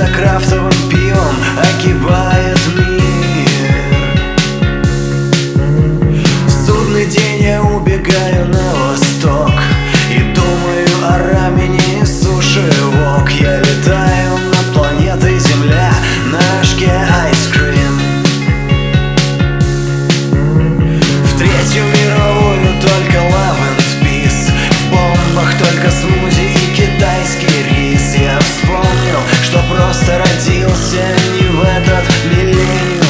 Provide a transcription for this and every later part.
крафтовым пивом огибает мир. В судный день я убегаю на восток и думаю о рамене и суши вок. Я летаю над планетой Земля на рожке айскрим. В Третью мировую только love and peace, в бомбах только смузи и китайский рис. Я вспомнил, что просто родился не в этот миллениум.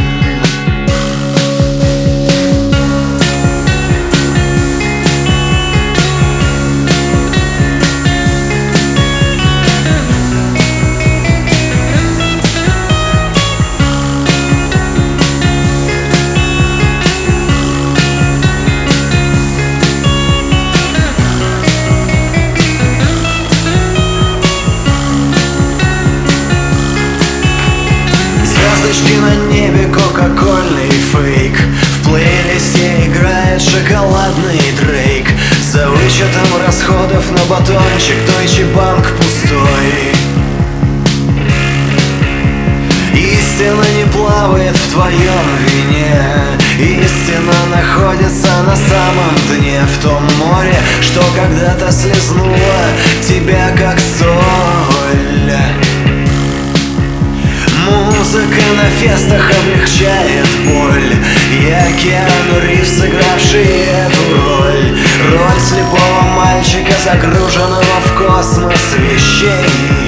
Звездочки на небе, кока-кольный фейк. В плейлисте играет шоколадный Дрейк. За вычетом расходов на батончик Deutsche Bank пустой. Истина не плавает в твоем вине. Истина находится на самом дне, в том море, что когда-то слезнуло тебя как соль. Музыка на фестах облегчает боль. Я Киану Ривз, сыгравший эту роль. Роль слепого мальчика, загруженного в космос вещей.